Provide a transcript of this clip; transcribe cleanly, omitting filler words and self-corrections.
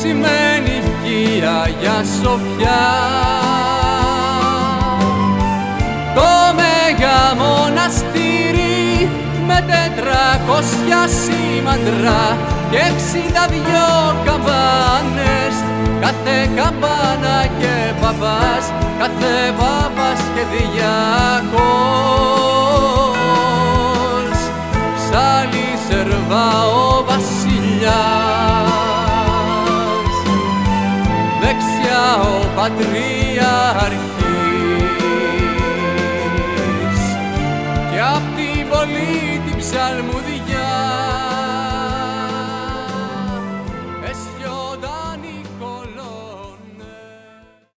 σημαίνει η Αγιά Σοφιά. Το Μέγα Μοναστήρι με 400 σήμαντρα και 62 καμπάνες, κάθε καμπάνα και παπάς, κάθε παπάς και διάκος, ψάλλει σερβά ο βασιλιάς, δεξιά ο πατριάρχης